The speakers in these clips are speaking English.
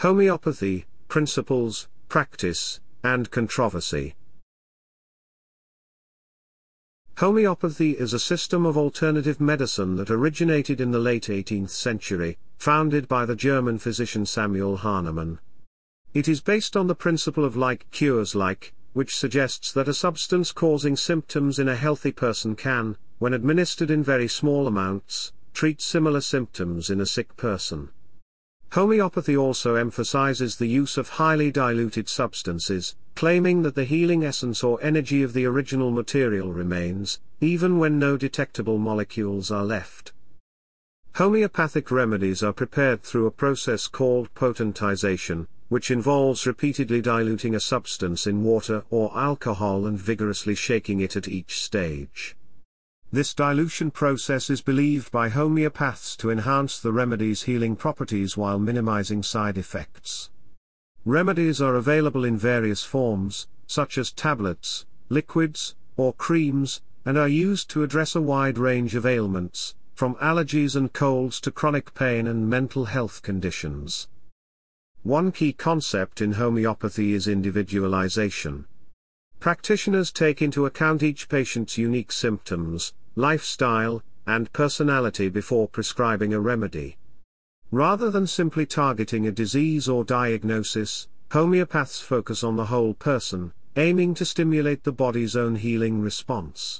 Homeopathy, Principles, Practice, and Controversy. Homeopathy is a system of alternative medicine that originated in the late 18th century, founded by the German physician Samuel Hahnemann. It is based on the principle of like cures like, which suggests that a substance causing symptoms in a healthy person can, when administered in very small amounts, treat similar symptoms in a sick person. Homeopathy also emphasizes the use of highly diluted substances, claiming that the healing essence or energy of the original material remains, even when no detectable molecules are left. Homeopathic remedies are prepared through a process called potentization, which involves repeatedly diluting a substance in water or alcohol and vigorously shaking it at each stage. This dilution process is believed by homeopaths to enhance the remedy's healing properties while minimizing side effects. Remedies are available in various forms, such as tablets, liquids, or creams, and are used to address a wide range of ailments, from allergies and colds to chronic pain and mental health conditions. One key concept in homeopathy is individualization. Practitioners take into account each patient's unique symptoms, lifestyle, and personality before prescribing a remedy. Rather than simply targeting a disease or diagnosis, homeopaths focus on the whole person, aiming to stimulate the body's own healing response.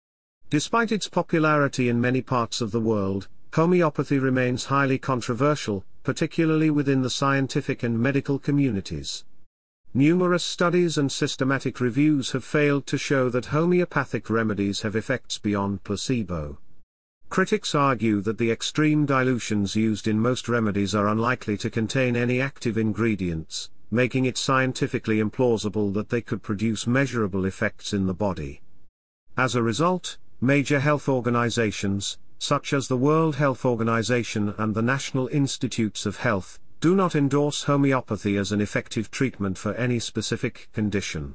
Despite its popularity in many parts of the world, homeopathy remains highly controversial, particularly within the scientific and medical communities. Numerous studies and systematic reviews have failed to show that homeopathic remedies have effects beyond placebo. Critics argue that the extreme dilutions used in most remedies are unlikely to contain any active ingredients, making it scientifically implausible that they could produce measurable effects in the body. As a result, major health organizations, such as the World Health Organization and the National Institutes of Health, do not endorse homeopathy as an effective treatment for any specific condition.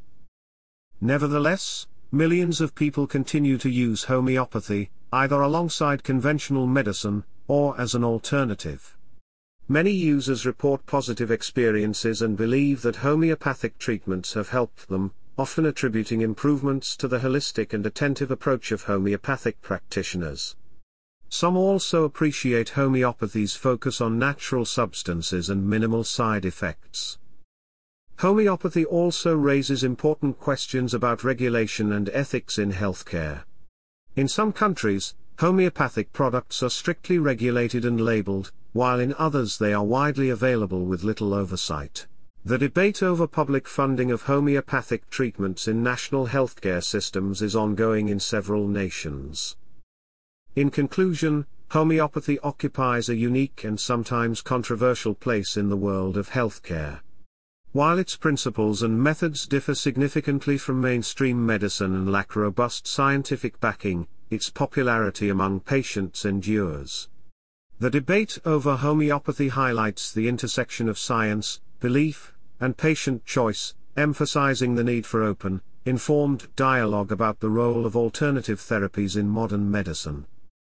Nevertheless, millions of people continue to use homeopathy, either alongside conventional medicine, or as an alternative. Many users report positive experiences and believe that homeopathic treatments have helped them, often attributing improvements to the holistic and attentive approach of homeopathic practitioners. Some also appreciate homeopathy's focus on natural substances and minimal side effects. Homeopathy also raises important questions about regulation and ethics in healthcare. In some countries, homeopathic products are strictly regulated and labeled, while in others they are widely available with little oversight. The debate over public funding of homeopathic treatments in national healthcare systems is ongoing in several nations. In conclusion, homeopathy occupies a unique and sometimes controversial place in the world of healthcare. While its principles and methods differ significantly from mainstream medicine and lack robust scientific backing, its popularity among patients endures. The debate over homeopathy highlights the intersection of science, belief, and patient choice, emphasizing the need for open, informed dialogue about the role of alternative therapies in modern medicine.